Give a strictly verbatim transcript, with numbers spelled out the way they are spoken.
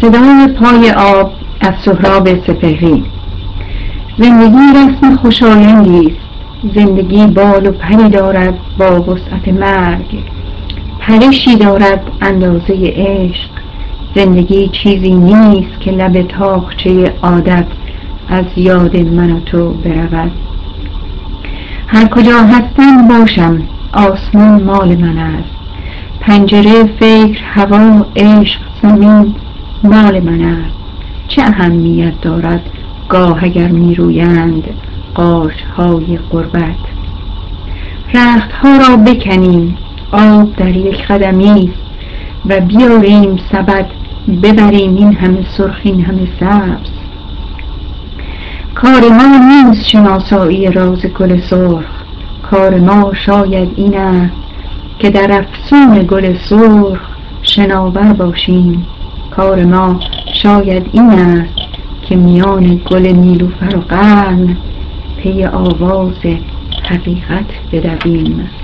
صدای پای آب از سهراب سپهری. زندگی رسم خوشایندی است. زندگی بال و پری دارد با وسعت مرگ، پرشی دارد اندازه عشق. زندگی چیزی نیست که لب تاقچه عادت از یاد من و تو برود. هر کجا هستم باشم، آسمان مال من است. پنجره، فکر، هوا، عشق، زمین مال من است. چه اهمیت دارد گاه اگر می رویند قارچ‌های غربت. رختها را بکنیم، آب در یک قدمی است و بیاریم سبد ببریم این همه سرخ این همه سبز. کار ما نیست شناسایی راز گل سرخ. کار ما شاید این است که در افسون گل سرخ شناور باشیم. کار ما شاید این است که میان گل نیلوفر و قرن پی آواز حقیقت بدویم.